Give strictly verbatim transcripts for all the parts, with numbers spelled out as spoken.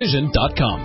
vision dot com.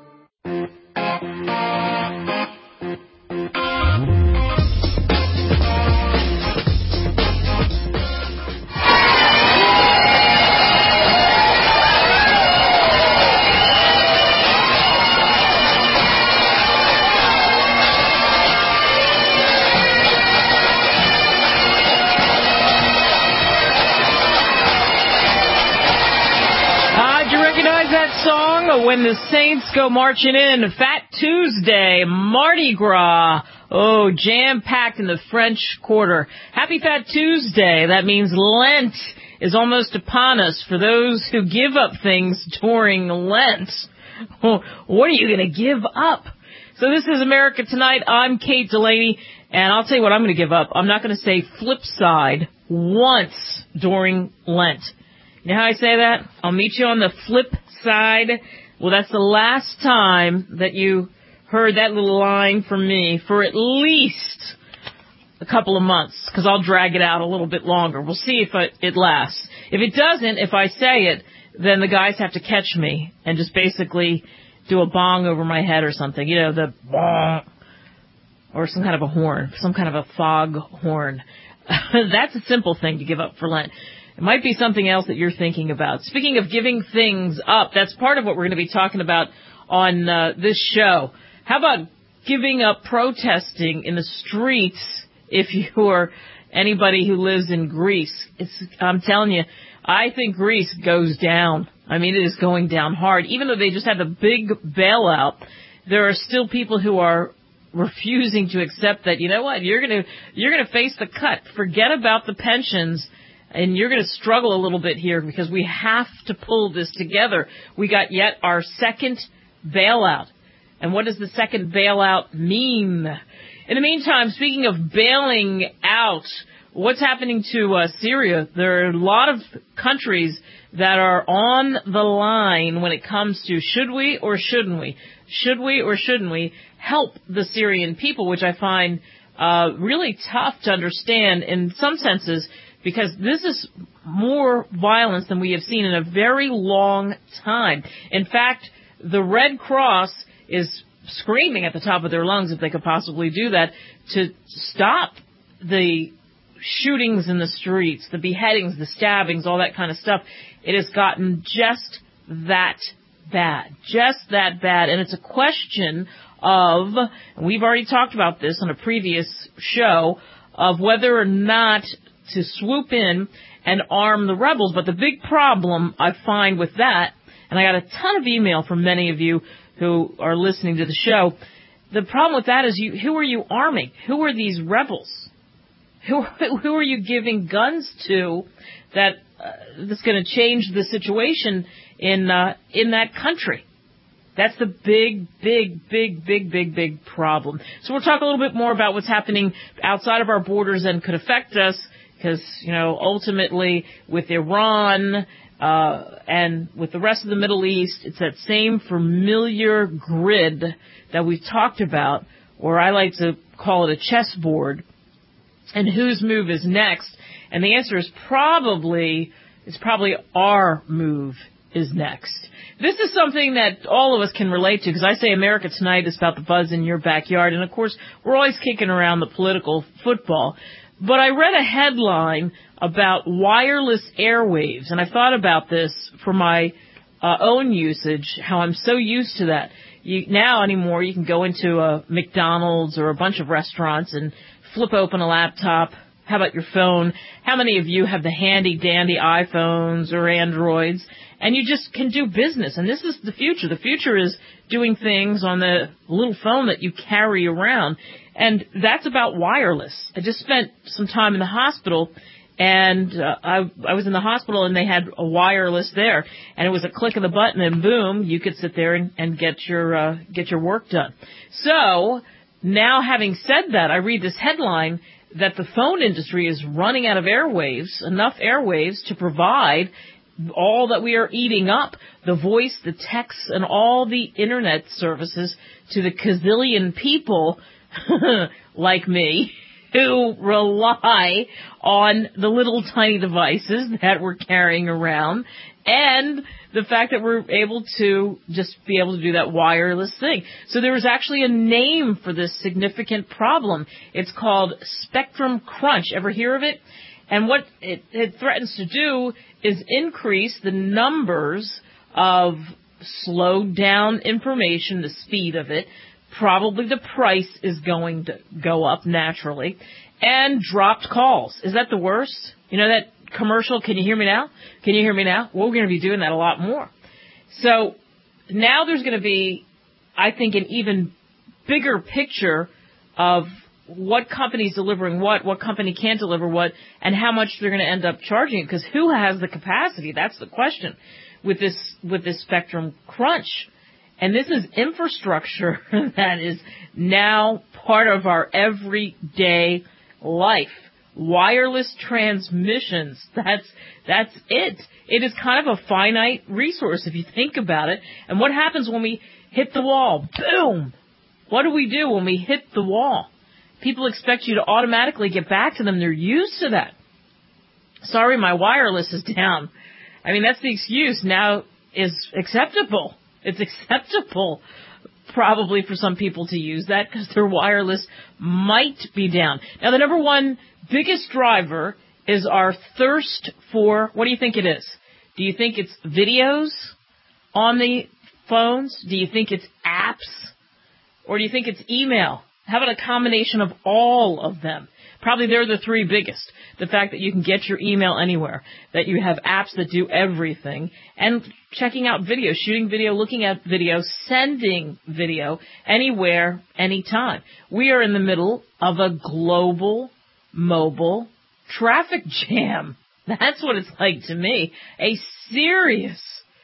When the Saints go marching in, Fat Tuesday, Mardi Gras, oh, jam-packed in the French Quarter. Happy Fat Tuesday. That means Lent is almost upon us for those who give up things during Lent. What are you going to give up? So this is America Tonight. I'm Kate Delaney, and I'll tell you what I'm going to give up. I'm not going to say flip side once during Lent. You know how I say that? I'll meet you on the flip side. Well, that's the last time that you heard that little line from me for at least a couple of months, because I'll drag it out a little bit longer. We'll see if it, it lasts. If it doesn't, if I say it, then the guys have to catch me and just basically do a bong over my head or something. You know, the bong, or some kind of a horn, some kind of a fog horn. That's a simple thing to give up for Lent. It might be something else that you're thinking about. Speaking of giving things up, that's part of what we're going to be talking about on uh, this show. How about giving up protesting in the streets if you're anybody who lives in Greece? It's, I'm telling you, I think Greece goes down. I mean, it is going down hard. Even though they just had the big bailout, there are still people who are refusing to accept that, you know what, you're going to you're going to face the cut. Forget about the pensions. And you're going to struggle a little bit here because we have to pull this together. We got yet our second bailout. And what does the second bailout mean? In the meantime, speaking of bailing out, what's happening to uh, Syria? There are a lot of countries that are on the line when it comes to should we or shouldn't we? Should we or shouldn't we help the Syrian people, which I find uh, really tough to understand in some senses, because this is more violence than we have seen in a very long time. In fact, the Red Cross is screaming at the top of their lungs, if they could possibly do that, to stop the shootings in the streets, the beheadings, the stabbings, all that kind of stuff. It has gotten just that bad, just that bad. And it's a question of, and we've already talked about this on a previous show, of whether or not to swoop in and arm the rebels. But the big problem I find with that, and I got a ton of email from many of you who are listening to the show, the problem with that is you, who are you arming? Who are these rebels? Who, who are you giving guns to that uh, that's going to change the situation in uh, in that country? That's the big, big, big, big, big, big problem. So we'll talk a little bit more about what's happening outside of our borders and could affect us. Because, you know, ultimately with Iran uh, and with the rest of the Middle East, it's that same familiar grid that we've talked about, or I like to call it a chessboard, and whose move is next. And the answer is probably, it's probably our move is next. This is something that all of us can relate to, because I say America Tonight is about the buzz in your backyard, and of course we're always kicking around the political football. But I read a headline about wireless airwaves, and I thought about this for my uh, own usage, how I'm so used to that. You, now anymore, you can go into a McDonald's or a bunch of restaurants and flip open a laptop. How about your phone? How many of you have the handy-dandy iPhones or Androids? And you just can do business. And this is the future. The future is doing things on the little phone that you carry around. And that's about wireless. I just spent some time in the hospital, and uh, I, I was in the hospital, and they had a wireless there, and it was a click of the button, and boom, you could sit there and, and get your uh, get your work done. So now, having said that, I read this headline that the phone industry is running out of airwaves, enough airwaves to provide all that we are eating up, the voice, the text, and all the internet services to the gazillion people like me who rely on the little tiny devices that we're carrying around. and the fact that we're able to just be able to do that wireless thing. So there was actually a name for this significant problem. It's called spectrum crunch. Ever hear of it? And what it, it threatens to do is increase the numbers of slowed down information, the speed of it. Probably the price is going to go up naturally. And dropped calls. Is that the worst? You know that commercial, can you hear me now? Can you hear me now? Well, we're going to be doing that a lot more. So now there's going to be, I think, an even bigger picture of what company's delivering what, what company can't deliver what, and how much they're going to end up charging. Because who has the capacity? That's the question with this, with this spectrum crunch. And this is infrastructure that is now part of our everyday life. Wireless transmissions, that's, that's it. It is kind of a finite resource if you think about it. And what happens when we hit the wall? Boom! What do we do when we hit the wall? People expect you to automatically get back to them. They're used to that. Sorry, my wireless is down. I mean, that's the excuse now is acceptable. It's acceptable probably for some people to use that because their wireless might be down. Now, the number one biggest driver is our thirst for, what do you think it is? Do you think it's videos on the phones? Do you think it's apps? Or do you think it's email? How about a combination of all of them? Probably they're the three biggest. The fact that you can get your email anywhere, that you have apps that do everything, and checking out video, shooting video, looking at video, sending video, anywhere, anytime. We are in the middle of a global mobile traffic jam. That's what it's like to me. A serious,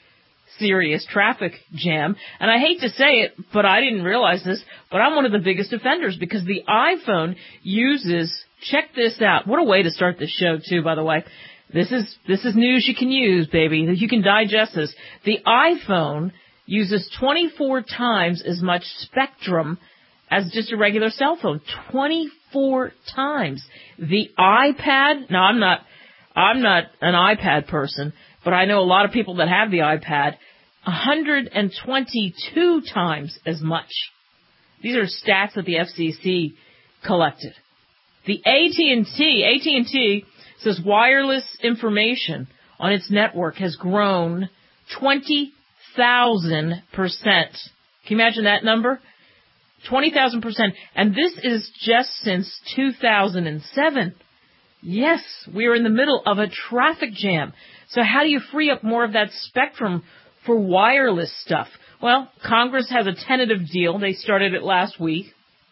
serious traffic jam. And I hate to say it, but I didn't realize this, but I'm one of the biggest offenders because the iPhone uses, check this out. What a way to start this show, too, by the way. This is, this is news you can use, baby. You can digest this. The iPhone uses twenty-four times as much spectrum as just a regular cell phone. twenty-four times. The iPad, now I'm not, I'm not an iPad person, but I know a lot of people that have the iPad, one hundred twenty-two times as much. These are stats that the F C C collected. The A T and T, A T and T says wireless information on its network has grown twenty thousand percent. Can you imagine that number? twenty thousand percent. And this is just since two thousand seven. Yes, we are in the middle of a traffic jam. So how do you free up more of that spectrum for wireless stuff? Well, Congress has a tentative deal. They started it last week,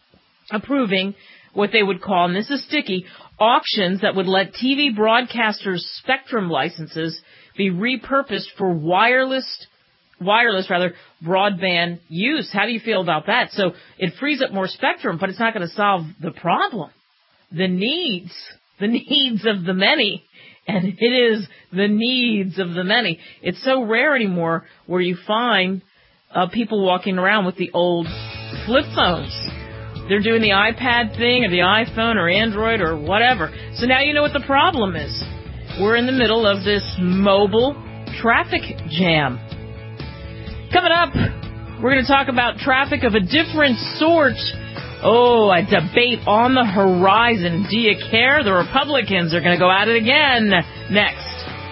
approving what they would call, and this is sticky, auctions that would let T V broadcasters' spectrum licenses be repurposed for wireless, wireless rather, broadband use. How do you feel about that? So it frees up more spectrum, but it's not going to solve the problem. The needs, the needs of the many. And it is the needs of the many. It's so rare anymore where you find uh, people walking around with the old flip phones. They're doing the iPad thing or the iPhone or Android or whatever. So now you know what the problem is. We're in the middle of this mobile traffic jam. Coming up, we're going to talk about traffic of a different sort. Oh, a debate on the horizon. Do you care? The Republicans are going to go at it again next.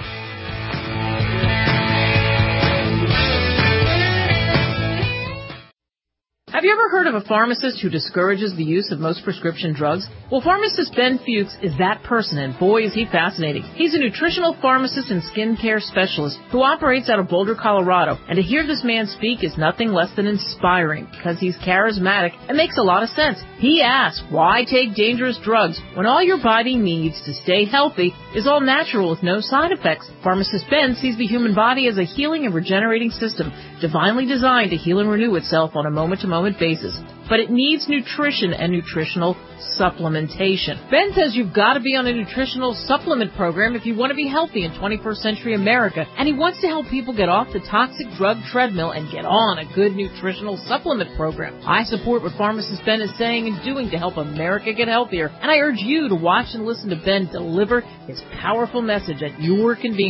Have you ever heard of a pharmacist who discourages the use of most prescription drugs? Well, pharmacist Ben Fuchs is that person, and boy, is he fascinating. He's a nutritional pharmacist and skincare specialist who operates out of Boulder, Colorado. And to hear this man speak is nothing less than inspiring because he's charismatic and makes a lot of sense. He asks, why take dangerous drugs when all your body needs to stay healthy is all natural with no side effects? Pharmacist Ben sees the human body as a healing and regenerating system, divinely designed to heal and renew itself on a moment-to-moment basis. But it needs nutrition and nutritional supplementation. Ben says you've got to be on a nutritional supplement program if you want to be healthy in twenty-first century America, and he wants to help people get off the toxic drug treadmill and get on a good nutritional supplement program. I support what pharmacist Ben is saying and doing to help America get healthier, and I urge you to watch and listen to Ben deliver his powerful message at your convenience.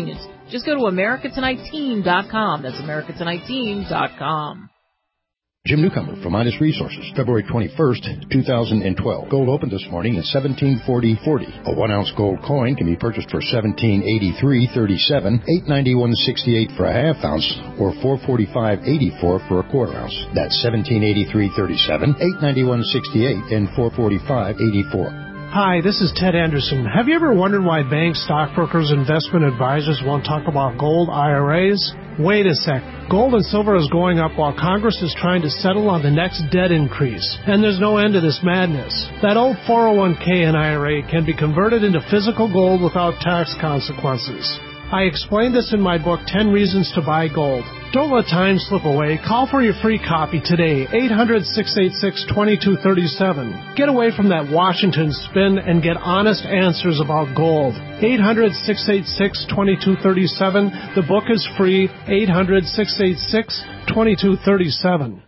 Just go to America Tonight Team dot com. That's America Tonight Team dot com. Jim Newcomer from Midas Resources, February twenty-first, two thousand twelve. Gold opened this morning at seventeen forty forty. A one-ounce gold coin can be purchased for seventeen eighty-three thirty-seven, eight ninety-one sixty-eight for a half ounce, or four forty-five eighty-four for a quarter ounce. That's seventeen eighty-three thirty-seven, eight ninety-one sixty-eight, and four forty-five eighty-four. Hi, this is Ted Anderson. Have you ever wondered why banks, stockbrokers, investment advisors won't talk about gold I R As? Wait a sec. Gold and silver is going up while Congress is trying to settle on the next debt increase. And there's no end to this madness. That old four oh one k and I R A can be converted into physical gold without tax consequences. I explained this in my book, ten Reasons to Buy Gold. Don't let time slip away. Call for your free copy today, eight hundred, six eight six, two two three seven. Get away from that Washington spin and get honest answers about gold. eight hundred, six eight six, two two three seven. The book is free, eight hundred, six eight six, two two three seven.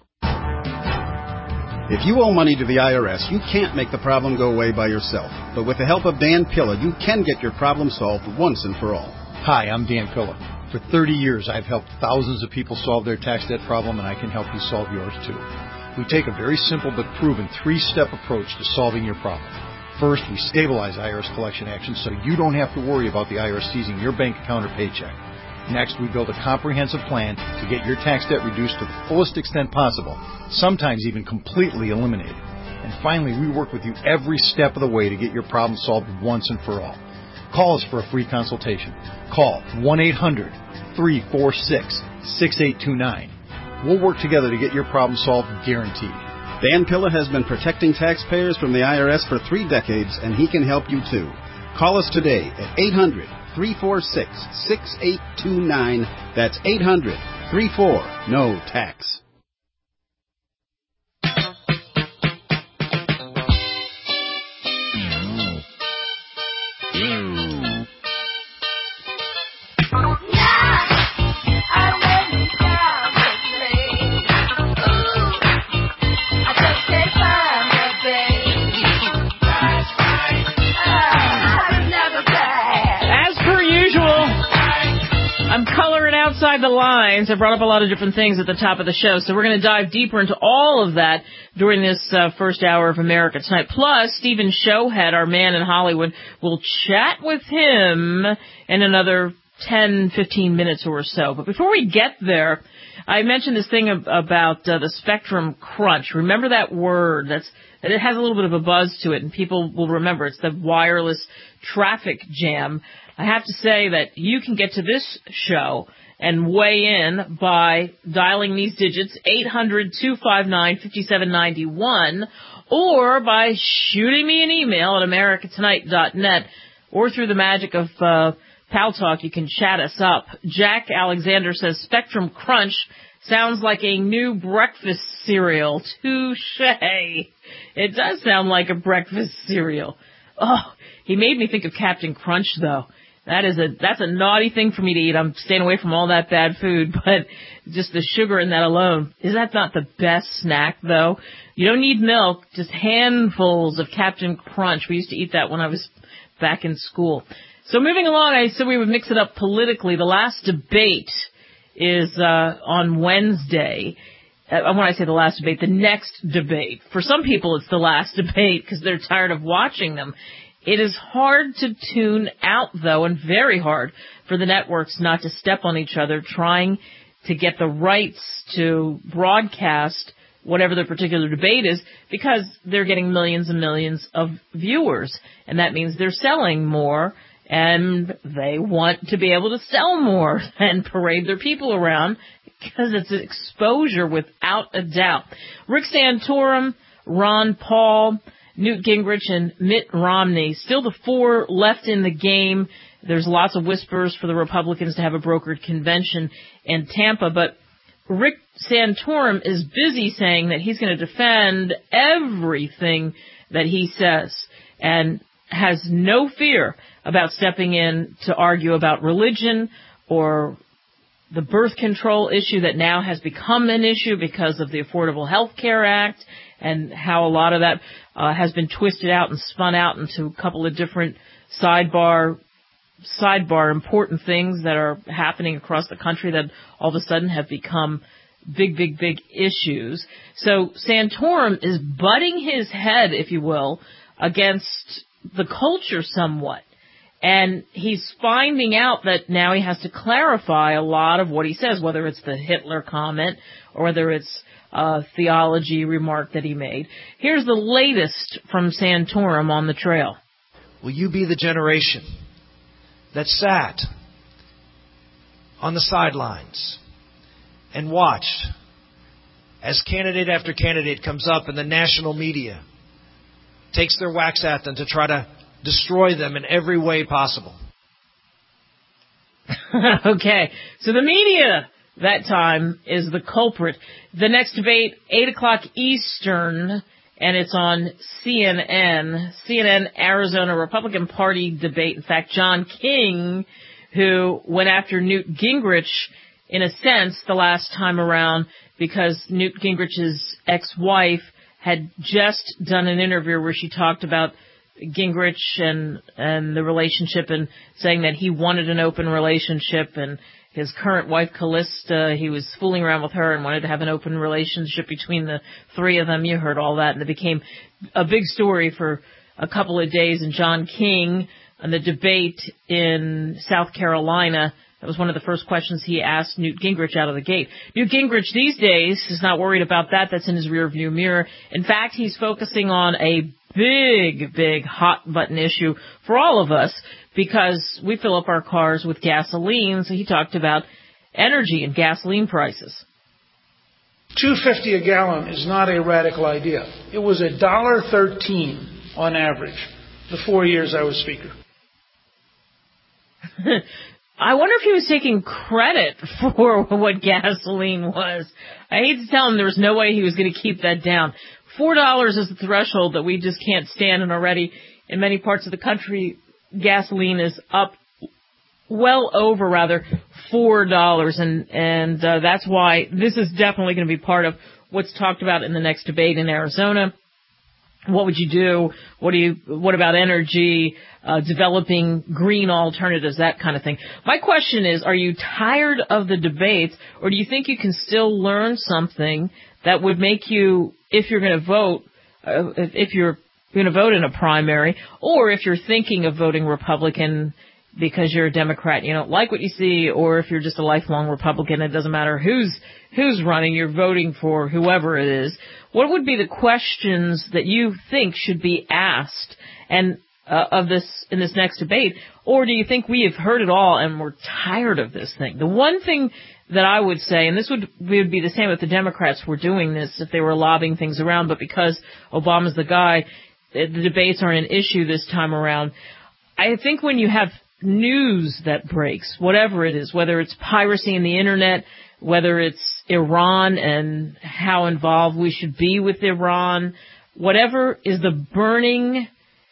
If you owe money to the I R S, you can't make the problem go away by yourself. But with the help of Dan Pilla, you can get your problem solved once and for all. Hi, I'm Dan Pilla. For thirty years, I've helped thousands of people solve their tax debt problem, and I can help you solve yours too. We take a very simple but proven three-step approach to solving your problem. First, we stabilize I R S collection actions so you don't have to worry about the I R S seizing your bank account or paycheck. Next, we build a comprehensive plan to get your tax debt reduced to the fullest extent possible, sometimes even completely eliminated. And finally, we work with you every step of the way to get your problem solved once and for all. Call us for a free consultation. Call one eight hundred, three four six, six eight two nine. We'll work together to get your problem solved, guaranteed. Dan Pilla has been protecting taxpayers from the I R S for three decades, and he can help you too. Call us today at eight hundred, three four six, six eight two nine. That's eight hundred, three four, N O tax. Outside the lines, I brought up a lot of different things at the top of the show, so we're going to dive deeper into all of that during this uh, first hour of America Tonight. Plus, Stephen Showhead, our man in Hollywood, will chat with him in another ten, fifteen minutes or so. But before we get there, I mentioned this thing ab- about uh, the Spectrum Crunch. Remember that word? That's it has a little bit of a buzz to it, and people will remember. It's the wireless traffic jam. I have to say that you can get to this show and weigh in by dialing these digits, eight hundred, two five nine, five seven nine one, or by shooting me an email at america tonight dot net, or through the magic of uh, Pal Talk, you can chat us up. Jack Alexander says, Spectrum Crunch sounds like a new breakfast cereal. Touché. It does sound like a breakfast cereal. Oh, he made me think of Captain Crunch, though. That is a, that's a naughty thing for me to eat. I'm staying away from all that bad food, but just the sugar in that alone. Is that not the best snack, though? You don't need milk, just handfuls of Captain Crunch. We used to eat that when I was back in school. So moving along, I said we would mix it up politically. The last debate is uh, on Wednesday. Uh, when I say the last debate, the next debate. For some people, it's the last debate because they're tired of watching them. It is hard to tune out, though, and very hard for the networks not to step on each other trying to get the rights to broadcast whatever the particular debate is, because they're getting millions and millions of viewers, and that means they're selling more, and they want to be able to sell more and parade their people around because it's exposure without a doubt. Rick Santorum, Ron Paul, Newt Gingrich, and Mitt Romney, still the four left in the game. There's lots of whispers for the Republicans to have a brokered convention in Tampa, but Rick Santorum is busy saying that he's going to defend everything that he says and has no fear about stepping in to argue about religion or the birth control issue that now has become an issue because of the Affordable Health Care Act, and how a lot of that uh, has been twisted out and spun out into a couple of different sidebar sidebar, important things that are happening across the country that all of a sudden have become big, big, big issues. So Santorum is butting his head, if you will, against the culture somewhat. And he's finding out that now he has to clarify a lot of what he says, whether it's the Hitler comment or whether it's a theology remark that he made. Here's the latest from Santorum on the trail. Will you be the generation that sat on the sidelines and watched as candidate after candidate comes up and the national media takes their wax at them to try to destroy them in every way possible? Okay, so the media that time is the culprit. The next debate, eight o'clock Eastern, and it's on C N N. C N N Arizona Republican Party debate. In fact, John King, who went after Newt Gingrich, in a sense, the last time around, because Newt Gingrich's ex-wife had just done an interview where she talked about Gingrich and and the relationship and saying that he wanted an open relationship, and his current wife Callista, he was fooling around with her and wanted to have an open relationship between the three of them. You heard all that, and it became a big story for a couple of days. And John King, on the debate in South Carolina, that was one of the first questions he asked Newt Gingrich out of the gate. Newt Gingrich these days is not worried about that. That's in his rearview mirror. In fact, he's focusing on a big, big hot-button issue for all of us because we fill up our cars with gasoline. So he talked about energy and gasoline prices. two fifty a gallon is not a radical idea. It was one dollar thirteen on average the four years I was Speaker. I wonder if he was taking credit for what gasoline was. I hate to tell him there was no way he was going to keep that down. Four dollars is the threshold that we just can't stand, and already in many parts of the country, gasoline is up well over, rather, four dollars, and, and uh, that's why this is definitely going to be part of what's talked about in the next debate in Arizona. What would you do? What do you? What about energy? Uh, developing green alternatives, that kind of thing. My question is: are you tired of the debates, or do you think you can still learn something that would make you, if you're going to vote, uh, if you're going to vote in a primary, or if you're thinking of voting Republican because you're a Democrat and you don't like what you see, or if you're just a lifelong Republican, it doesn't matter who's who's running, you're voting for whoever it is. What would be the questions that you think should be asked and uh, of this in this next debate? Or do you think we have heard it all and we're tired of this thing? The one thing that I would say, and this would, would be the same if the Democrats were doing this, if they were lobbying things around, but because Obama's the guy, the debates aren't an issue this time around. I think when you have news that breaks, whatever it is, whether it's piracy in the internet, whether it's Iran and how involved we should be with Iran, whatever is the burning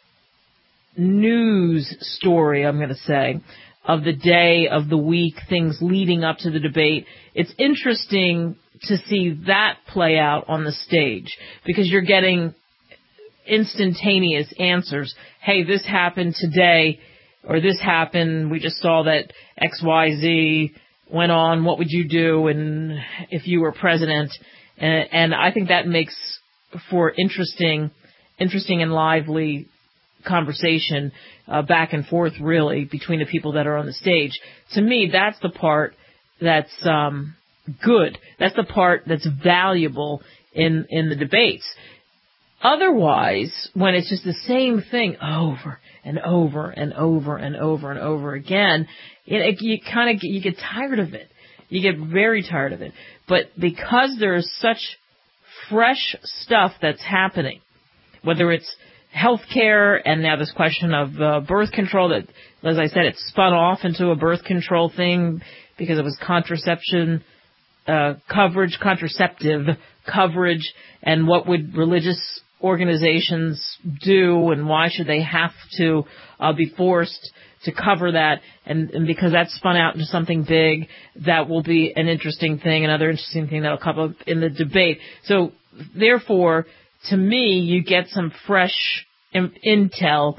news story, I'm going to say, of the day, of the week, things leading up to the debate, it's interesting to see that play out on the stage because you're getting instantaneous answers. Hey, this happened today, or this happened, we just saw that X Y Z went on, what would you do and if you were president? And, and I think that makes for interesting, interesting and lively conversation uh, back and forth, really, between the people that are on the stage. To me, that's the part that's um, good. That's the part that's valuable in, in the debates. Otherwise, when it's just the same thing over and over and over and over and over again, it, you kind of you get tired of it. You get very tired of it. But because there's such fresh stuff that's happening, whether it's healthcare and now this question of uh, birth control, that, as I said, it spun off into a birth control thing because it was contraception uh, coverage, contraceptive coverage, and what would religious organizations do and why should they have to uh, be forced to cover that, and, and because that spun out into something big, that will be an interesting thing, another interesting thing that will come up in the debate. So, therefore, to me, you get some fresh in- intel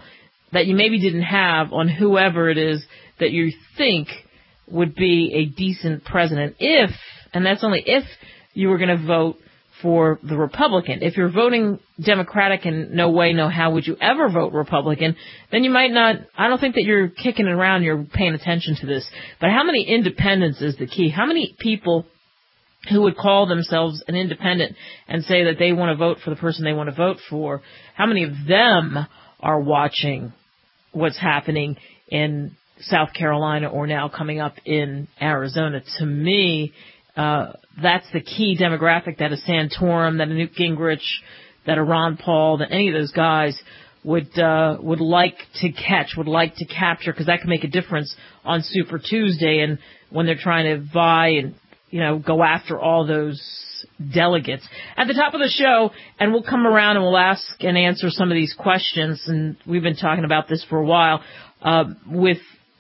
that you maybe didn't have on whoever it is that you think would be a decent president if, and that's only if you were going to vote for the Republican. If you're voting Democratic and no way, no how would you ever vote Republican, then you might not, I don't think that you're kicking it around, you're paying attention to this. But how many independents is the key? How many people who would call themselves an independent and say that they want to vote for the person they want to vote for, how many of them are watching what's happening in South Carolina or now coming up in Arizona? To me, Uh, that's the key demographic that a Santorum, that a Newt Gingrich, that a Ron Paul, that any of those guys would uh, would like to catch, would like to capture, because that can make a difference on Super Tuesday and when they're trying to vie and, you know, go after all those delegates. At the top of the show, and we'll come around and we'll ask and answer some of these questions, and we've been talking about this for a while, uh, with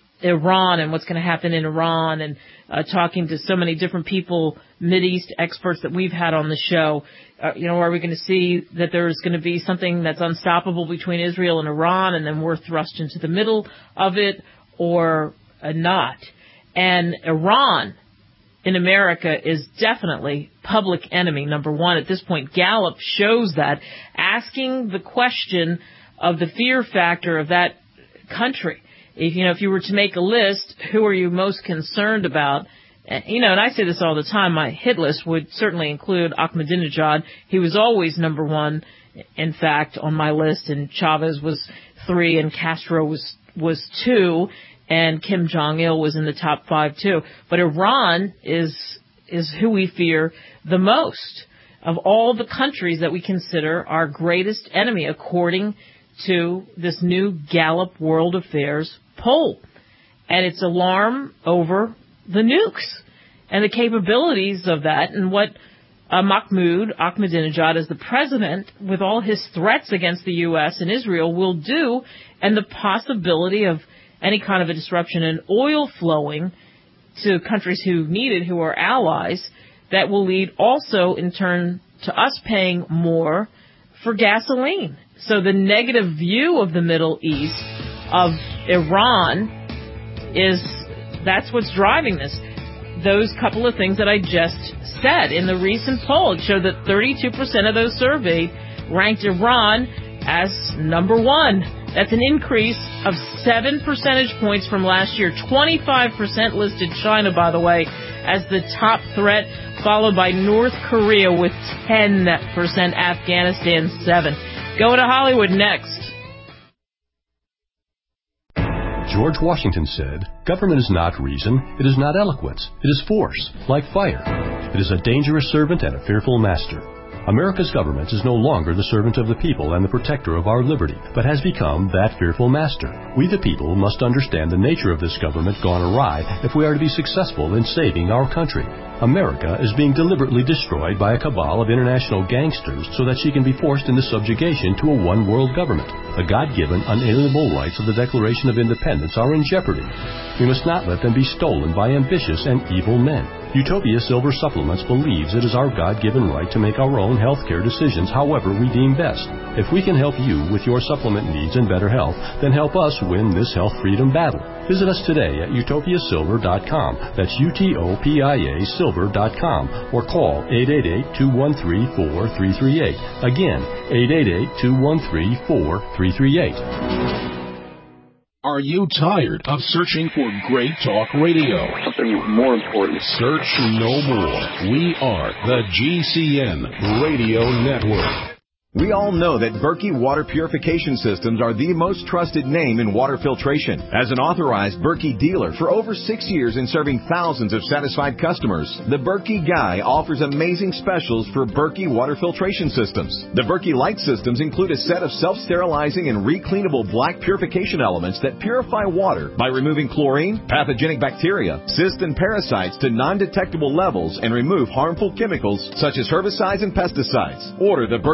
Iran and what's going to happen in Iran, and uh, talking to so many different people, Mideast experts that we've had on the show. Uh, you know, are we going to see that there's going to be something that's unstoppable between Israel and Iran, and then we're thrust into the middle of it, or uh, not? And Iran in America is definitely public enemy number one at this point. Gallup shows that. Asking the question of the fear factor of that country. If, you know, if you were to make a list, who are you most concerned about? You know, and I say this all the time, my hit list would certainly include Ahmadinejad. He was always number one, in fact, on my list, and Chavez was three, and Castro was, was two, and Kim Jong-il was in the top five, too. But Iran is, is who we fear the most of all the countries that we consider our greatest enemy, according to this new Gallup World Affairs poll. And it's alarm over the nukes and the capabilities of that, and what uh, Mahmoud Ahmadinejad, as the president, with all his threats against the U S and Israel, will do, and the possibility of any kind of a disruption in oil flowing to countries who need it, who are allies, that will lead also in turn to us paying more for gasoline. So the negative view of the Middle East, of Iran, is that's what's driving this. Those couple of things that I just said. In the recent poll, it showed that thirty-two percent of those surveyed ranked Iran as number one. That's an increase of seven percentage points from last year. twenty-five percent listed China, by the way, as the top threat, followed by North Korea with ten percent, Afghanistan seven. Going to Hollywood next. George Washington said, "Government is not reason, it is not eloquence, it is force, like fire. It is a dangerous servant and a fearful master." America's government is no longer the servant of the people and the protector of our liberty, but has become that fearful master. We the people must understand the nature of this government gone awry if we are to be successful in saving our country. America is being deliberately destroyed by a cabal of international gangsters so that she can be forced into subjugation to a one-world government. The God-given, unalienable rights of the Declaration of Independence are in jeopardy. We must not let them be stolen by ambitious and evil men. Utopia Silver Supplements believes it is our God-given right to make our own health care decisions however we deem best. If we can help you with your supplement needs and better health, then help us win this health freedom battle. Visit us today at utopia silver dot com. That's U T O P I A silver dot com, or call eight eight eight, two one three, four three three eight. Again, eight eight eight, two one three, four three three eight. Are you tired of searching for great talk radio? Something more important. Search no more. We are the G C N Radio Network. We all know that Berkey Water Purification Systems are the most trusted name in water filtration. As an authorized Berkey dealer for over six years and serving thousands of satisfied customers, the Berkey Guy offers amazing specials for Berkey Water Filtration Systems. The Berkey Light Systems include a set of self-sterilizing and recleanable black purification elements that purify water by removing chlorine, pathogenic bacteria, cysts, and parasites to non-detectable levels and remove harmful chemicals such as herbicides and pesticides. Order the Berkey Light Systems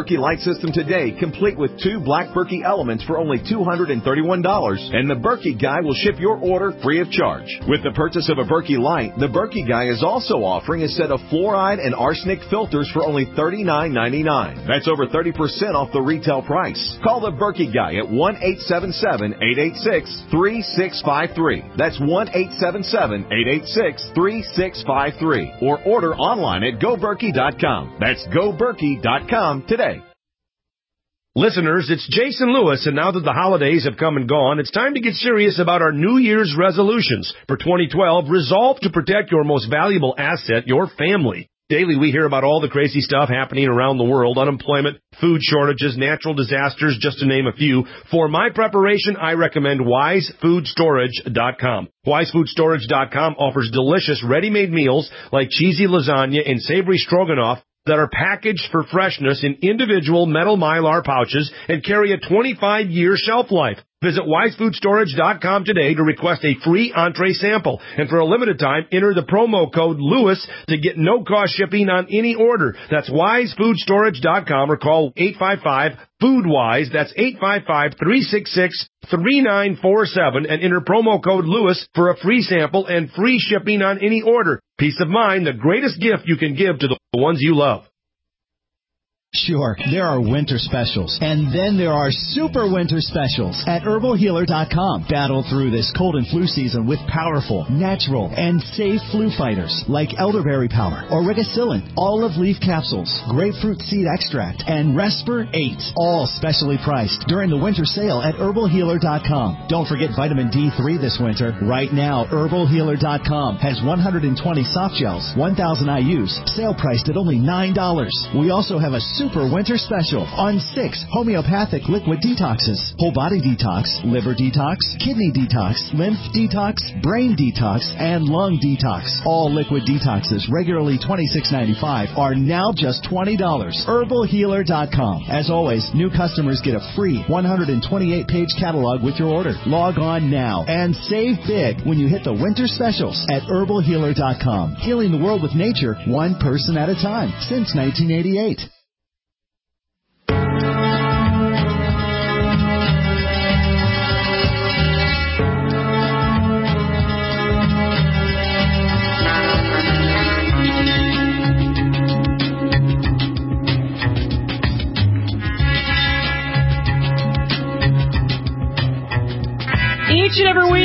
system today, complete with two Black Berkey elements for only two hundred thirty-one dollars, and the Berkey Guy will ship your order free of charge. With the purchase of a Berkey Light, the Berkey Guy is also offering a set of fluoride and arsenic filters for only thirty-nine ninety-nine. That's over thirty percent off the retail price. Call the Berkey Guy at one eight seven seven, eight eight six, three six five three. That's one eight seven seven, eight eight six, three six five three. Or order online at go berkey dot com. That's go berkey dot com today. Listeners, it's Jason Lewis, and now that the holidays have come and gone, it's time to get serious about our New Year's resolutions. For twenty twelve, resolve to protect your most valuable asset, your family. Daily, we hear about all the crazy stuff happening around the world, unemployment, food shortages, natural disasters, just to name a few. For my preparation, I recommend wise food storage dot com. wise food storage dot com offers delicious ready-made meals like cheesy lasagna and savory stroganoff that are packaged for freshness in individual metal Mylar pouches and carry a twenty-five year shelf life. Visit wise food storage dot com today to request a free entree sample. And for a limited time, enter the promo code Lewis to get no-cost shipping on any order. That's wise food storage dot com or call eight five five, food wise. That's eight five five, three six six, three nine four seven and enter promo code Lewis for a free sample and free shipping on any order. Peace of mind, the greatest gift you can give to the ones you love. Sure, there are winter specials, and then there are super winter specials at herbal healer dot com. Battle through this cold and flu season with powerful, natural, and safe flu fighters like elderberry power, aurigicillin, olive leaf capsules, grapefruit seed extract, and Respir eight, all specially priced during the winter sale at herbal healer dot com. Don't forget vitamin D three this winter. Right now, herbal healer dot com has one hundred twenty soft gels, one thousand I U's, sale priced at only nine dollars. We also have a super winter special on six homeopathic liquid detoxes: whole body detox, liver detox, kidney detox, lymph detox, brain detox, and lung detox. All liquid detoxes, regularly twenty-six ninety-five, are now just twenty dollars. herbal healer dot com. As always, new customers get a free one hundred twenty-eight page catalog with your order. Log on now and save big when you hit the winter specials at herbal healer dot com. Healing the world with nature, one person at a time, since nineteen eighty-eight. Each and every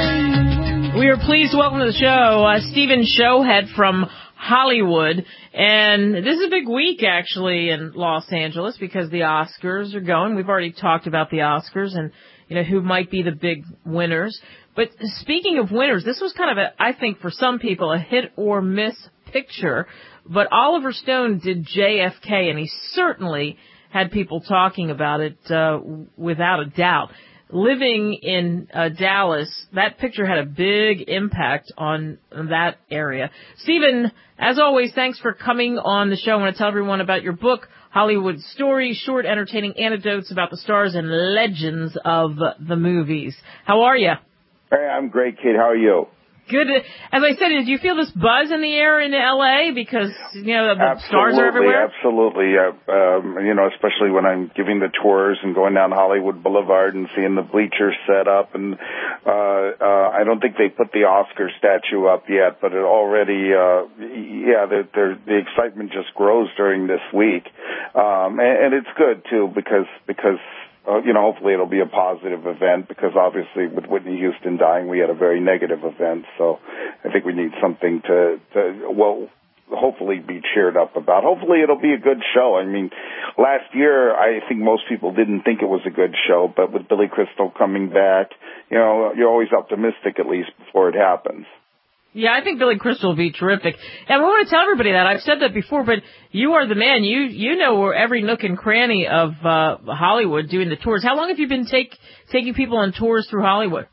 week, we are pleased to welcome to the show uh, Stephen Showhead from Hollywood. And this is a big week, actually, in Los Angeles because the Oscars are going. We've already talked about the Oscars and, you know, who might be the big winners. But speaking of winners, this was kind of, a, I think, for some people, a hit or miss picture. But Oliver Stone did J F K, and he certainly had people talking about it uh, without a doubt. Living in uh, Dallas, that picture had a big impact on that area. Stephen, as always, thanks for coming on the show. I want to tell everyone about your book, Hollywood Stories, short, entertaining anecdotes about the stars and legends of the movies. How are you? Hey, I'm great, Kate. How are you? Good. As I said, did you feel this buzz in the air in L A because, you know, the absolutely, stars are everywhere? Absolutely. Uh, um, you know, especially when I'm giving the tours and going down Hollywood Boulevard and seeing the bleachers set up. And uh, uh, I don't think they put the Oscar statue up yet, but it already, uh, yeah, they're, they're, the excitement just grows during this week. Um, and, and it's good, too, because because Uh, you know, hopefully it'll be a positive event because obviously with Whitney Houston dying, we had a very negative event. So I think we need something to, to well, hopefully be cheered up about. Hopefully it'll be a good show. I mean, last year I think most people didn't think it was a good show, but with Billy Crystal coming back, you know, you're always optimistic at least before it happens. Yeah, I think Billy Crystal will be terrific. And we want to tell everybody that. I've said that before, but you are the man. You you know where every nook and cranny of uh Hollywood doing the tours. How long have you been take taking people on tours through Hollywood?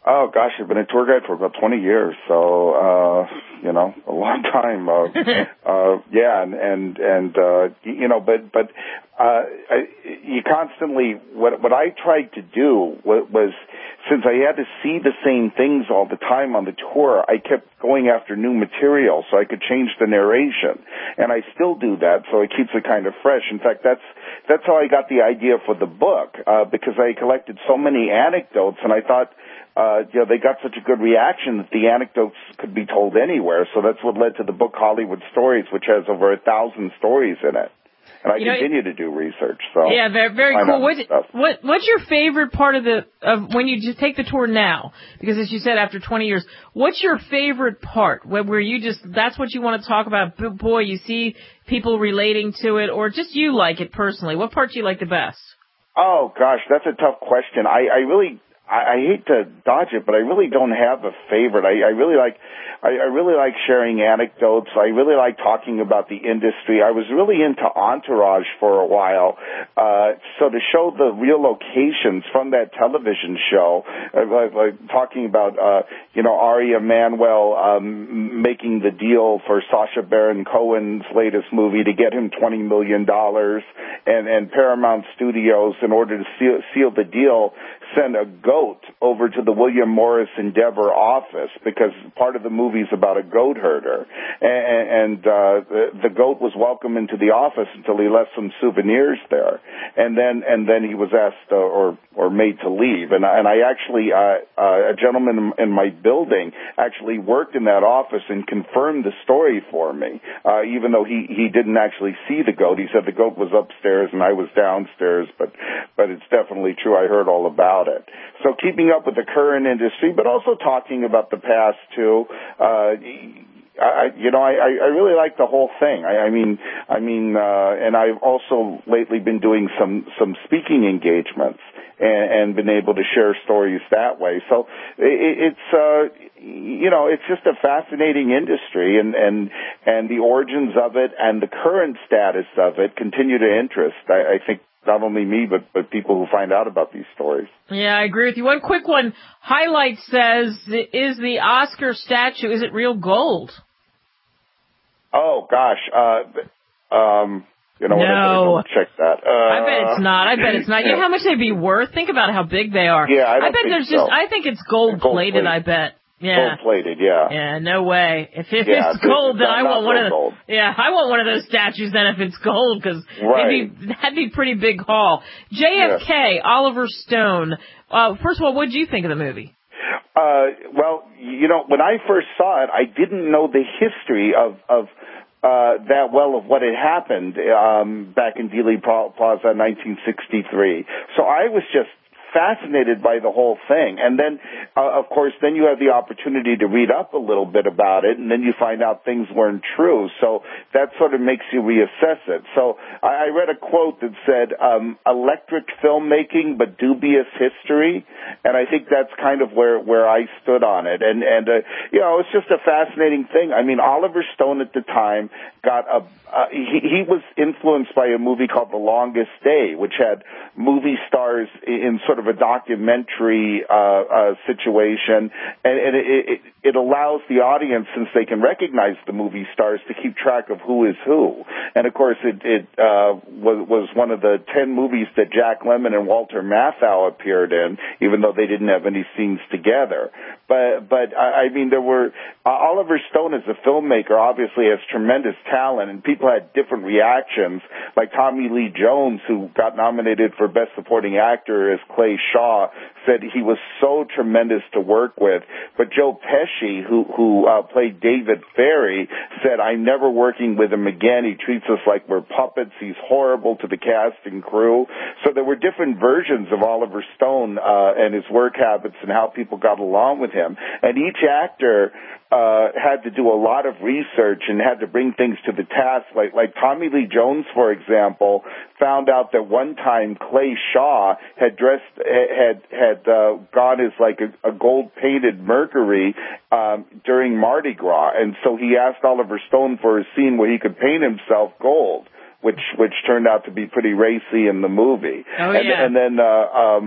Oh, gosh, I've been a tour guide for about twenty years, so, uh, you know, a long time. Uh, uh, yeah, and, and, and uh, you know, but, but, uh, I, you constantly, what, what I tried to do was, was, since I had to see the same things all the time on the tour, I kept going after new material so I could change the narration. And I still do that, so it keeps it kind of fresh. In fact, that's, that's how I got the idea for the book, uh, because I collected so many anecdotes, and I thought, Uh, you know, they got such a good reaction that the anecdotes could be told anywhere. So that's what led to the book Hollywood Stories, which has over a thousand stories in it. And I you continue know, to do research. So yeah, very, very cool. What, what, what's your favorite part of the of when you just take the tour now? Because as you said, after twenty years, what's your favorite part where, where you just that's what you want to talk about? Boy, you see people relating to it, or just you like it personally. What part do you like the best? Oh gosh, that's a tough question. I, I really. I, I hate to dodge it, but I really don't have a favorite. I, I really like, I, I really like sharing anecdotes. I really like talking about the industry. I was really into Entourage for a while, uh, so to show the real locations from that television show, uh, like, like talking about, uh, you know, Ari Emanuel um, making the deal for Sacha Baron Cohen's latest movie to get him twenty million dollars, and and Paramount Studios, in order to seal, seal the deal, sent a goat over to the William Morris Endeavor office because part of the movie is about a goat herder. And, and uh, the, the goat was welcome into the office until he left some souvenirs there. And then and then he was asked uh, or or made to leave. And, and I actually, uh, uh, a gentleman in my building actually worked in that office and confirmed the story for me, uh, even though he, he didn't actually see the goat. He said the goat was upstairs and I was downstairs, but, but it's definitely true. I heard all about it. So keeping up with the current industry, but also talking about the past too. Uh, I, you know, I, I really like the whole thing. I, I mean, I mean, uh, and I've also lately been doing some, some speaking engagements and, and been able to share stories that way. So it, it's, uh, you know, it's just a fascinating industry, and, and, and the origins of it and the current status of it continue to interest, I, I think, not only me, but, but people who find out about these stories. Yeah, I agree with you. One quick one. Highlight says, is the Oscar statue, is it real gold? Oh, gosh. Uh, um, you know, no. what, check that. Uh, I bet it's not. I bet it's not. You know how much they'd be worth? Think about how big they are. Yeah, I, don't I bet think there's so. just, I think it's gold, gold plated, plated, I bet. Yeah. Gold plated, yeah. Yeah, no way. If, if yeah, it's gold, it's then not, I want one of the, gold. yeah, I want one of those statues then if it's gold, because right. that'd be, that'd be pretty big haul. J F K, yeah. Oliver Stone. Uh, first of all, what did you think of the movie? Uh, well, you know, when I first saw it, I didn't know the history of, of, Uh, that well of what had happened um, back in Dealey Plaza in nineteen sixty-three. So I was just fascinated by the whole thing. And then, uh, of course, then you have the opportunity to read up a little bit about it, and then you find out things weren't true. So that sort of makes you reassess it. So I, I read a quote that said, um, electric filmmaking but dubious history. And I think that's kind of where, where I stood on it. And, and uh, you know, it's just a fascinating thing. I mean, Oliver Stone at the time got a, uh, he, he was influenced by a movie called The Longest Day, which had movie stars in sort of a documentary uh, uh, situation, and, and it, it, it allows the audience, since they can recognize the movie stars, to keep track of who is who. And of course, it, it uh, was, was one of the ten movies that Jack Lemmon and Walter Matthau appeared in, even though they didn't have any scenes together. But, but I, I mean, there were uh, Oliver Stone as a filmmaker obviously has tremendous talent, and people had different reactions. Like Tommy Lee Jones, who got nominated for Best Supporting Actor as Clay Shaw, said he was so tremendous to work with. But Joe Pesci, who who uh, played David Ferry, said, "I'm never working with him again. He treats us like we're puppets. He's horrible to the cast and crew." So there were different versions of Oliver Stone uh, and his work habits and how people got along with him. And each actor uh, had to do a lot of research and had to bring things to the task. Like, like Tommy Lee Jones, for example, found out that one time Clay Shaw had dressed, had had uh, gone as like a, a gold-painted Mercury um, during Mardi Gras, and so he asked Oliver Stone for a scene where he could paint himself gold, which which turned out to be pretty racy in the movie. Oh, and, yeah. and then uh, um,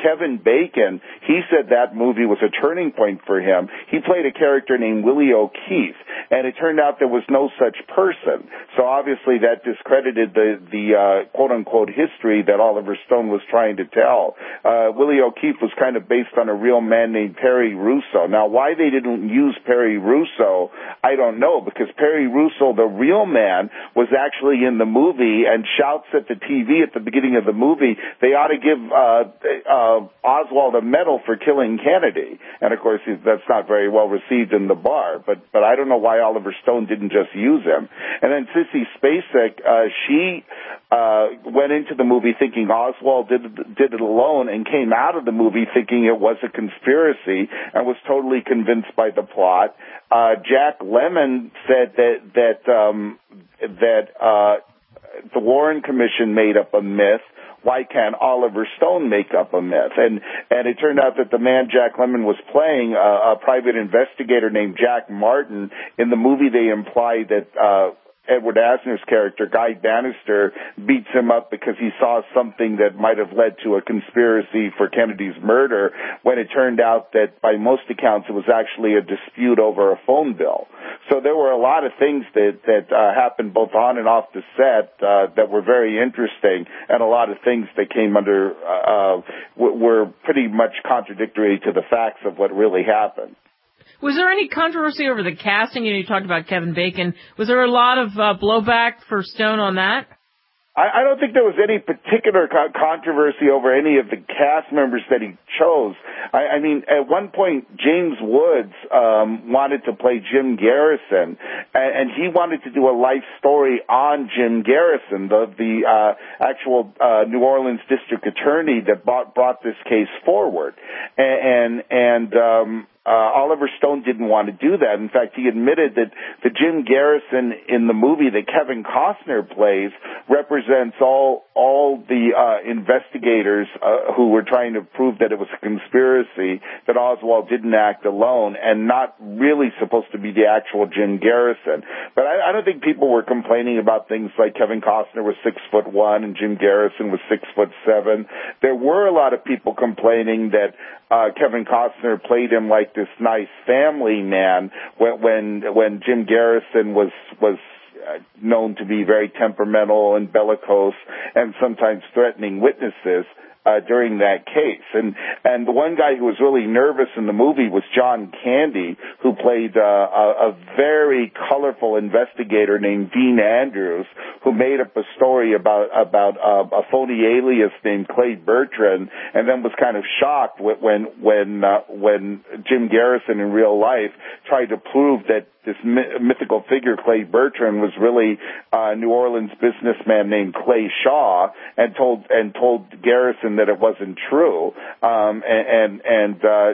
Kevin Bacon, he said that movie was a turning point for him. He played a character named Willie O'Keefe, and it turned out there was no such person. So obviously that discredited the, the uh, quote-unquote history that Oliver Stone was trying to tell. Uh, Willie O'Keefe was kind of based on a real man named Perry Russo. Now, why they didn't use Perry Russo, I don't know, because Perry Russo, the real man, was actually in the movie and shouts at the T V at the beginning of the movie, they ought to give uh, uh, Oswald a medal for killing Kennedy. And, of course, that's not very well received in the bar. But, but I don't know why Oliver Stone didn't just use him. And then Sissy Spacek, uh, she uh, went into the movie thinking Oswald did, did it alone and came out of the movie thinking it was a conspiracy and was totally convinced by the plot. Uh, Jack Lemmon said that, that, um, that, uh, the Warren Commission made up a myth. Why can't Oliver Stone make up a myth? And and it turned out that the man Jack Lemmon was playing, uh, a private investigator named Jack Martin. In the movie, they imply that uh, Edward Asner's character, Guy Bannister, beats him up because he saw something that might have led to a conspiracy for Kennedy's murder, when it turned out that by most accounts it was actually a dispute over a phone bill. So there were a lot of things that, that uh, happened both on and off the set uh, that were very interesting, and a lot of things that came under, uh, w- were pretty much contradictory to the facts of what really happened. Was there any controversy over the casting? You know, you talked about Kevin Bacon. Was there a lot of uh, blowback for Stone on that? I, I don't think there was any particular co- controversy over any of the cast members that he chose. I, I mean, at one point, James Woods um, wanted to play Jim Garrison, and, and he wanted to do a life story on Jim Garrison, the, the uh, actual uh, New Orleans district attorney that brought, brought this case forward. And, and, and um, Uh, Oliver Stone didn't want to do that. In fact, he admitted that the Jim Garrison in the movie that Kevin Costner plays represents all all the uh, investigators uh, who were trying to prove that it was a conspiracy, that Oswald didn't act alone, and not really supposed to be the actual Jim Garrison. But I, I don't think people were complaining about things like Kevin Costner was six foot one and Jim Garrison was six foot seven. There were a lot of people complaining that uh, Kevin Costner played him like this nice family man when when, when Jim Garrison was was uh, known to be very temperamental and bellicose and sometimes threatening witnesses uh, during that case. And and the one guy who was really nervous in the movie was John Candy, who played uh, a, a very colorful investigator named Dean Andrews, who made up a story about about uh, a phony alias named Clay Bertrand, and then was kind of shocked when when uh, when Jim Garrison in real life tried to prove that this mythical figure, Clay Bertrand, was really a New Orleans businessman named Clay Shaw, and told and told Garrison that it wasn't true. Um, and and, and uh,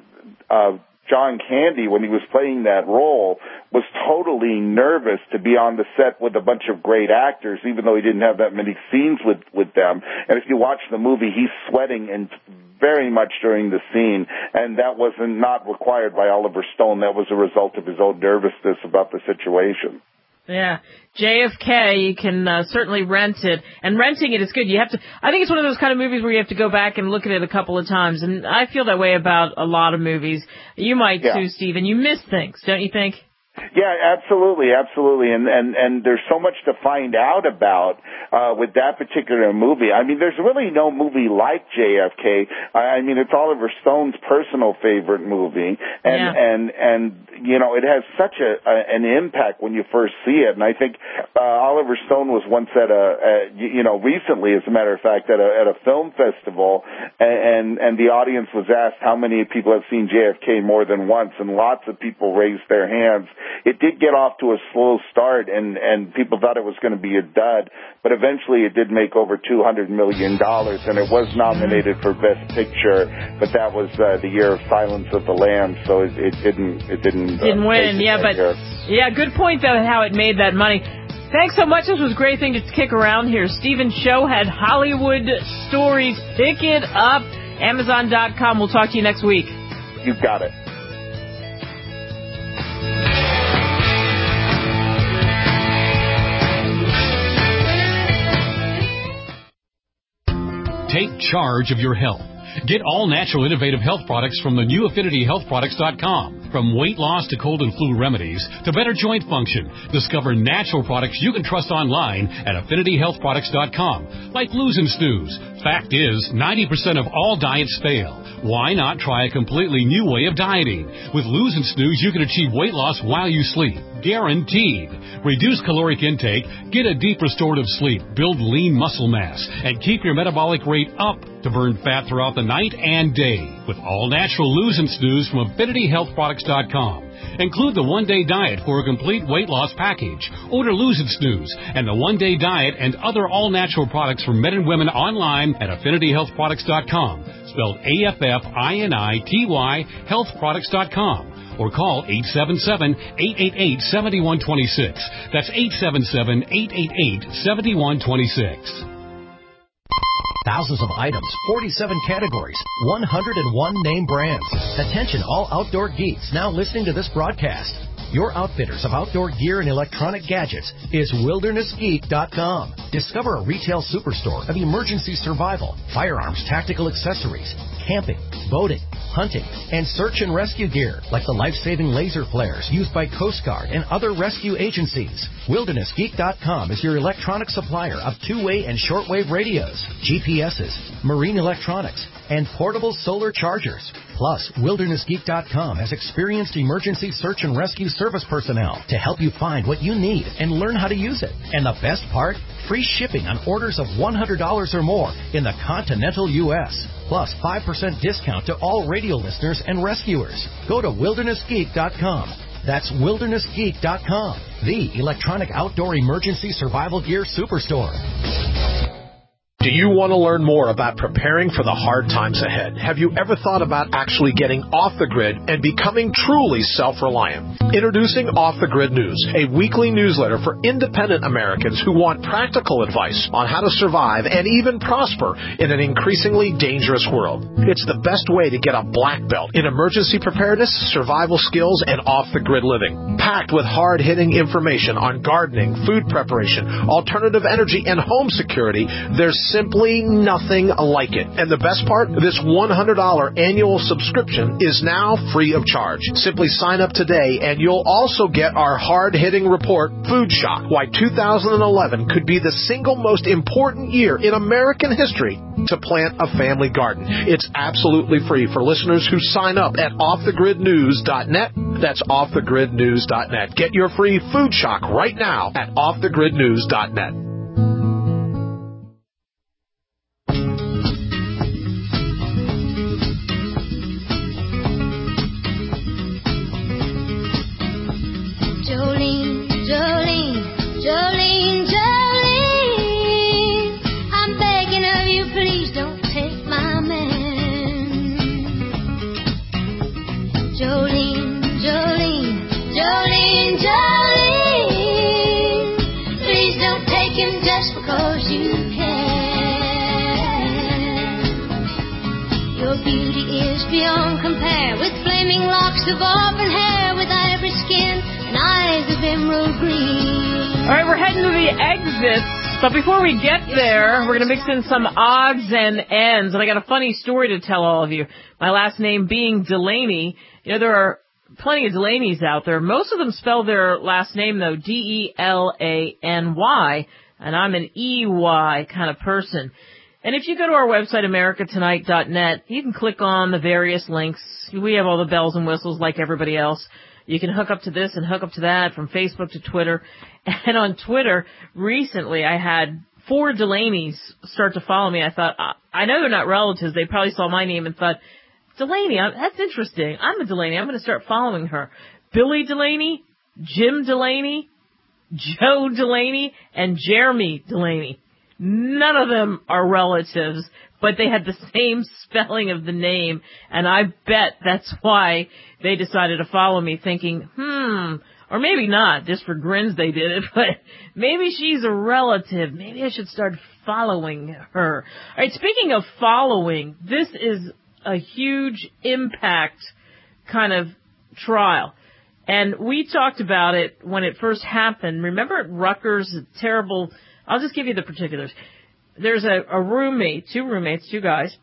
uh, John Candy, when he was playing that role, was totally nervous to be on the set with a bunch of great actors, even though he didn't have that many scenes with, with them. And if you watch the movie, he's sweating and very much during the scene, and that was not required by Oliver Stone. That was a result of his own nervousness about the situation. Yeah, J F K, you can uh, certainly rent it, and renting it is good. You have to. I think it's one of those kind of movies where you have to go back and look at it a couple of times, and I feel that way about a lot of movies. You might yeah. too, Stephen. You miss things, don't you think? Yeah, absolutely, absolutely, and and and there's so much to find out about uh, with that particular movie. I mean, there's really no movie like J F K. I mean, it's Oliver Stone's personal favorite movie, and yeah. and and you know, it has such a, a an impact when you first see it. And I think uh, Oliver Stone was once at a, a you know recently, as a matter of fact, at a at a film festival, and and the audience was asked how many people have seen J F K more than once, and lots of people raised their hands. It did get off to a slow start, and, and people thought it was going to be a dud, but eventually it did make over two hundred million dollars, and it was nominated for Best Picture, but that was uh, the year of Silence of the Lambs, so it, it didn't it didn't, didn't uh, win. Yeah, but year. yeah, good point though how it made that money. Thanks so much. This was a great thing to kick around here. Stephen Show had Hollywood Stories. Pick it up. Amazon dot com. We'll talk to you next week. You've got it. Take charge of your health. Get all natural innovative health products from the new affinity health products dot com. From weight loss to cold and flu remedies to better joint function, discover natural products you can trust online at affinity health products dot com, like Lose and Snooze. Fact is, ninety percent of all diets fail. Why not try a completely new way of dieting? With Lose and Snooze, you can achieve weight loss while you sleep. Guaranteed. Reduce caloric intake, get a deep restorative sleep, build lean muscle mass, and keep your metabolic rate up to burn fat throughout the night and day. With all natural Lose and Snooze from affinity health products dot com. Include the one-day diet for a complete weight loss package. Order Lose and Snooze and the one-day diet and other all-natural products for men and women online at affinity health products dot com. Spelled A F F I N I T Y health products dot com. Or call eight seven seven, eight eight eight, seven one two six. That's eight seven seven, eight eight eight, seven one two six. Thousands of items, forty-seven categories, one hundred one name brands. Attention all outdoor geeks now listening to this broadcast. Your outfitters of outdoor gear and electronic gadgets is wilderness geek dot com. Discover a retail superstore of emergency survival, firearms, tactical accessories, camping, boating, hunting, and search and rescue gear like the life-saving laser flares used by Coast Guard and other rescue agencies. wilderness geek dot com is your electronic supplier of two-way and shortwave radios, G P S's, marine electronics, and portable solar chargers. Plus, wilderness geek dot com has experienced emergency search and rescue service personnel to help you find what you need and learn how to use it. And the best part? Free shipping on orders of one hundred dollars or more in the continental U S Plus, five percent discount to all radio listeners and rescuers. Go to wilderness geek dot com. That's wilderness geek dot com, the electronic outdoor emergency survival gear superstore. Do you want to learn more about preparing for the hard times ahead? Have you ever thought about actually getting off the grid and becoming truly self-reliant? Introducing Off the Grid News, a weekly newsletter for independent Americans who want practical advice on how to survive and even prosper in an increasingly dangerous world. It's the best way to get a black belt in emergency preparedness, survival skills, and off-the-grid living. Packed with hard-hitting information on gardening, food preparation, alternative energy, and home security, there's simply nothing like it. And the best part, this one hundred dollars annual subscription is now free of charge. Simply sign up today and you'll also get our hard-hitting report, Food Shock, Why two thousand eleven Could Be the Single Most Important Year in American History to Plant a Family Garden. It's absolutely free for listeners who sign up at off the grid news dot net. That's off the grid news dot net. Get your free Food Shock right now at off the grid news dot net. Beyond compare, with flaming locks of auburn hair, with ivory skin and eyes of emerald green. All right, we're heading to the exits, but before we get there, we're going to mix in some odds and ends, and I got a funny story to tell all of you. My last name being Delaney. You know, there are plenty of Delaney's out there. Most of them spell their last name, though, D E L A N Y, and I'm an E Y kind of person. And if you go to our website, america tonight dot net, you can click on the various links. We have all the bells and whistles like everybody else. You can hook up to this and hook up to that, from Facebook to Twitter. And on Twitter, recently I had four Delaney's start to follow me. I thought, I know they're not relatives. They probably saw my name and thought, Delaney, that's interesting. I'm a Delaney. I'm going to start following her. Billy Delaney, Jim Delaney, Joe Delaney, and Jeremy Delaney. None of them are relatives, but they had the same spelling of the name, and I bet that's why they decided to follow me, thinking, hmm, or maybe not, just for grins they did it, but maybe she's a relative. Maybe I should start following her. All right, speaking of following, this is a huge impact kind of trial. And we talked about it when it first happened. Remember at Rutgers, a terrible... I'll just give you the particulars. There's a, a roommate, two roommates, two guys.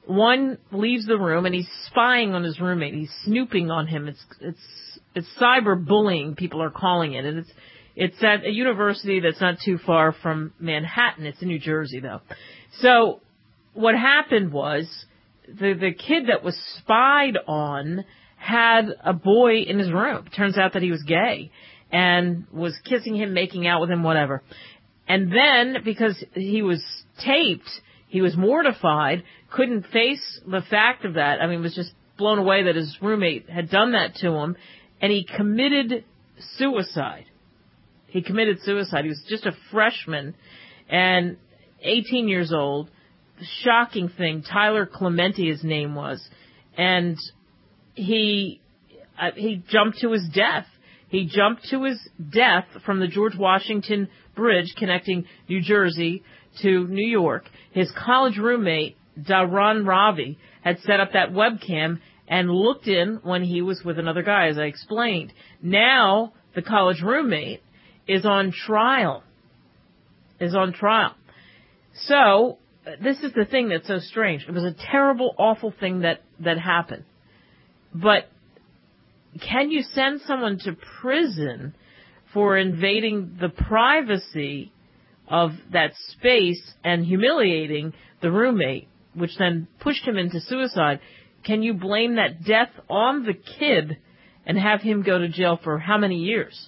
One leaves the room and he's spying on his roommate. He's snooping on him. It's it's it's cyberbullying, people are calling it, and it's it's at a university that's not too far from Manhattan. It's in New Jersey, though. So what happened was the the kid that was spied on had a boy in his room. Turns out that he was gay and was kissing him, making out with him, whatever. And then, because he was taped, he was mortified, couldn't face the fact of that. I mean, was just blown away that his roommate had done that to him, and he committed suicide. He committed suicide. He was just a freshman and eighteen years old. Shocking thing. Tyler Clementi, his name was. And he uh, he jumped to his death. He jumped to his death from the George Washington Bridge connecting New Jersey to New York. His college roommate, Daron Ravi, had set up that webcam and looked in when he was with another guy, as I explained. Now, the college roommate is on trial. Is on trial. So, this is the thing that's so strange. It was a terrible, awful thing that, that happened. But can you send someone to prison for invading the privacy of that space and humiliating the roommate, which then pushed him into suicide? Can you blame that death on the kid and have him go to jail for how many years?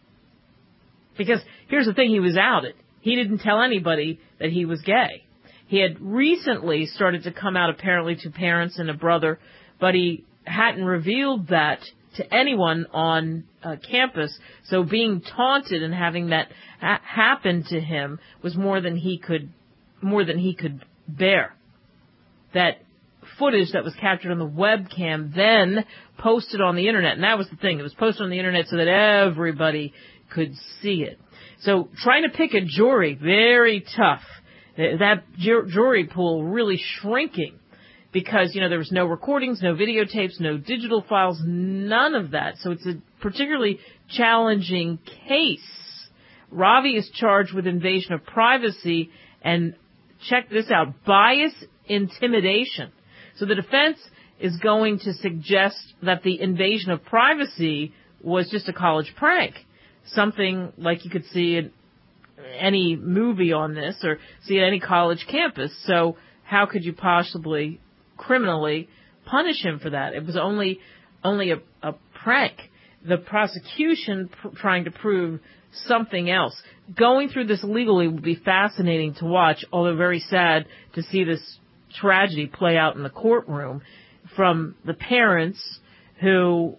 Because here's the thing, he was outed. He didn't tell anybody that he was gay. He had recently started to come out apparently to parents and a brother, but he hadn't revealed that to anyone on uh, campus. So being taunted and having that ha- happen to him was more than he could, more than he could bear. That footage that was captured on the webcam then posted on the internet, and that was the thing. It was posted on the internet so that everybody could see it. So trying to pick a jury, very tough. That ju- jury pool really shrinking because, you know, there was no recordings, no videotapes, no digital files, none of that. So it's a particularly challenging case. Ravi is charged with invasion of privacy and, check this out, bias intimidation. So the defense is going to suggest that the invasion of privacy was just a college prank. Something like you could see in any movie on this or see at any college campus. So how could you possibly criminally punish him for that? It was only only a, a prank. The prosecution pr- trying to prove something else. Going through this legally would be fascinating to watch, although very sad to see this tragedy play out in the courtroom from the parents who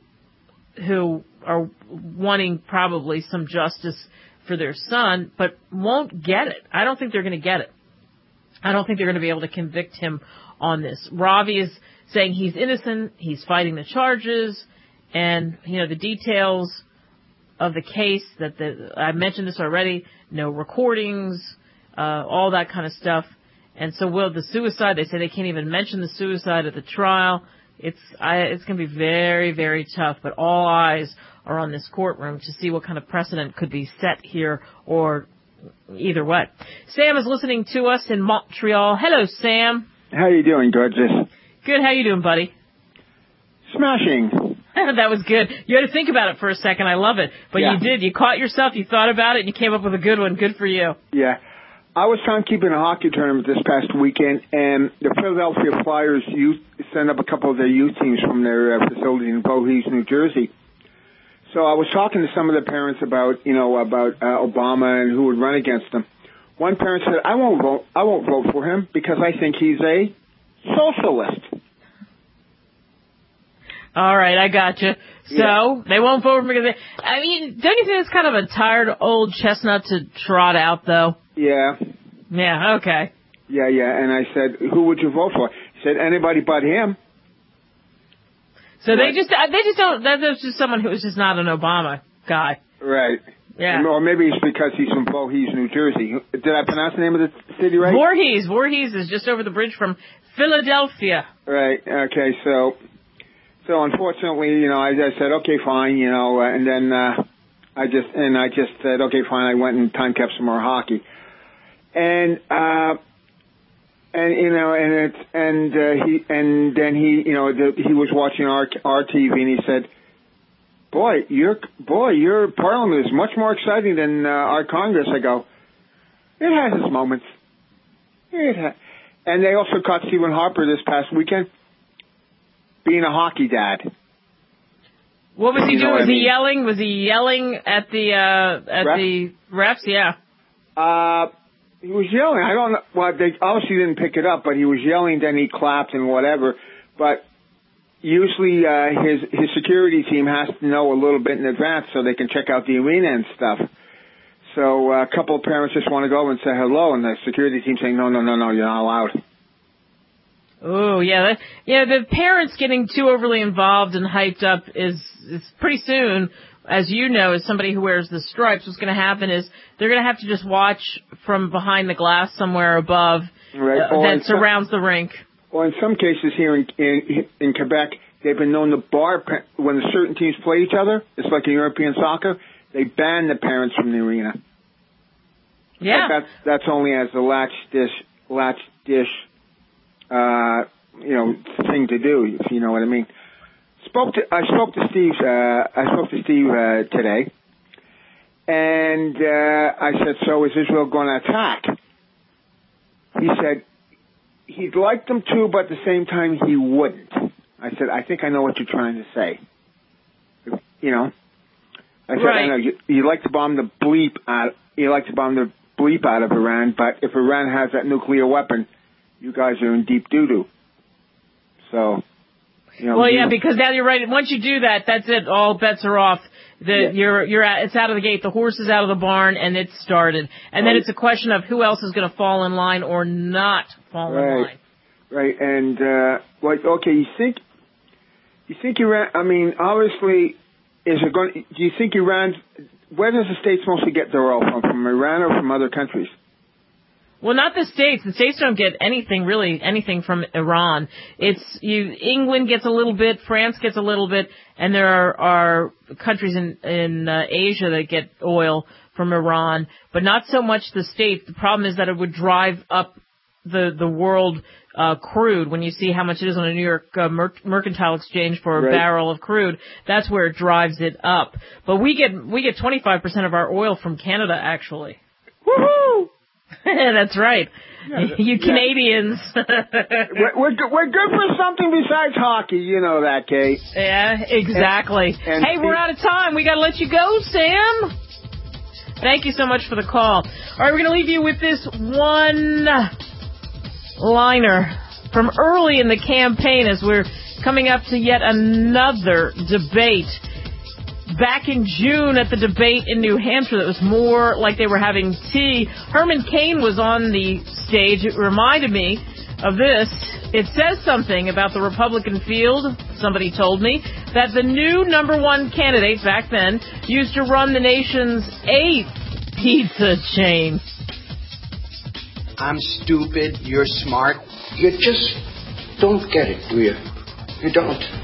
who are wanting probably some justice for their son, but won't get it. I don't think they're going to get it. I don't think they're going to be able to convict him on this. Ravi is saying he's innocent, he's fighting the charges, and, you know, the details of the case that the, I mentioned this already, no recordings, uh, all that kind of stuff. And so will the suicide, they say they can't even mention the suicide at the trial. It's I, it's going to be very, very tough, but all eyes are on this courtroom to see what kind of precedent could be set here or either way. Sam is listening to us in Montreal. Hello, Sam. How you doing, gorgeous? Good. How you doing, buddy? Smashing. That was good. You had to think about it for a second. I love it. But yeah. You did. You caught yourself. You thought about it, and you came up with a good one. Good for you. Yeah. I was timekeeping a hockey tournament this past weekend, and the Philadelphia Flyers youth sent up a couple of their youth teams from their uh, facility in Voorhees, New Jersey. So I was talking to some of the parents about, you know, about uh, Obama and who would run against him. One parent said, "I won't vote. I won't vote for him because I think he's a socialist." All right, I got you. So yeah. They won't vote for him because they, I mean, don't you think it's kind of a tired old chestnut to trot out, though? Yeah. Yeah. Okay. Yeah, yeah. And I said, "Who would you vote for?" He said, "Anybody but him." So right. they just they just don't. That's just someone who's just not an Obama guy. Right. Yeah. Or maybe it's because he's from Voorhees, New Jersey. Did I pronounce the name of the city right? Voorhees. Voorhees is just over the bridge from Philadelphia. Right. Okay. So, so unfortunately, you know, I, I said, okay, fine, you know, uh, and then uh, I just and I just said, okay, fine. I went and time kept some more hockey, and uh, And you know, and it's and uh, he and then he, you know, the, he was watching our our T V and he said, "Boy, your boy, your Parliament is much more exciting than uh, our Congress." I go, "It has its moments." It ha-. And they also caught Stephen Harper this past weekend being a hockey dad. What was he you doing? Was I he mean? yelling? Was he yelling at the uh, at Ref? the refs? Yeah. Uh, he was yelling. I don't know. Well, they obviously didn't pick it up, but he was yelling. Then he clapped and whatever. But usually uh, his his security team has to know a little bit in advance so they can check out the arena and stuff. So uh, a couple of parents just want to go over and say hello, and the security team saying, no, no, no, no, you're not allowed. Oh, yeah. That, yeah, the parents getting too overly involved and hyped up is, is pretty soon, as you know, as somebody who wears the stripes, what's going to happen is they're going to have to just watch from behind the glass somewhere above right. uh, that surrounds some, the rink. Well, in some cases here in, in in Quebec, they've been known to bar, when the certain teams play each other, it's like in European soccer, they ban the parents from the arena. Yeah. But that's, that's only as a latch dish, latch dish, uh, you know, thing to do, if you know what I mean. Spoke to, I spoke to Steve, uh, I spoke to Steve, uh, today, and, uh, I said, so is Israel going to attack? He said, he'd like them to, but at the same time, he wouldn't. I said, I think I know what you're trying to say. You know? I said, right. I know, you, you like to bomb the bleep out, you like to bomb the bleep out of Iran, but if Iran has that nuclear weapon, you guys are in deep doo-doo. So, you know. Well, yeah, because now you're right. Once you do that, that's it. All bets are off. The, yeah. You're, you're at, it's out of the gate. The horse is out of the barn, and it's started. And then it's a question of who else is going to fall in line or not fall right. in line. Right. And, uh, like, okay, you think, you think Iran, I mean, obviously, is it going, do you think Iran, where does the States mostly get their oil from? From Iran or from other countries? Well, not the States. The States don't get anything, really, anything from Iran. It's, you, England gets a little bit, France gets a little bit, and there are, are countries in, in uh, Asia that get oil from Iran, but not so much the States. The problem is that it would drive up the, the world, uh, crude. When you see how much it is on a New York uh, mer- mercantile exchange for a right. barrel of crude, that's where it drives it up. But we get, we get twenty-five percent of our oil from Canada, actually. Woohoo! That's right. Yeah, you yeah. Canadians. we're, we're, good, we're good for something besides hockey. You know that, Kate. Yeah, exactly. And, and hey, we're out of time. We got to let you go, Sam. Thank you so much for the call. All right, we're going to leave you with this one liner from early in the campaign as we're coming up to yet another debate. Back in June at the debate in New Hampshire, that was more like they were having tea. Herman Cain was on the stage. It reminded me of this. It says something about the Republican field, somebody told me, that the new number one candidate back then used to run the nation's eighth pizza chain. I'm stupid. You're smart. You just don't get it, do you? You don't.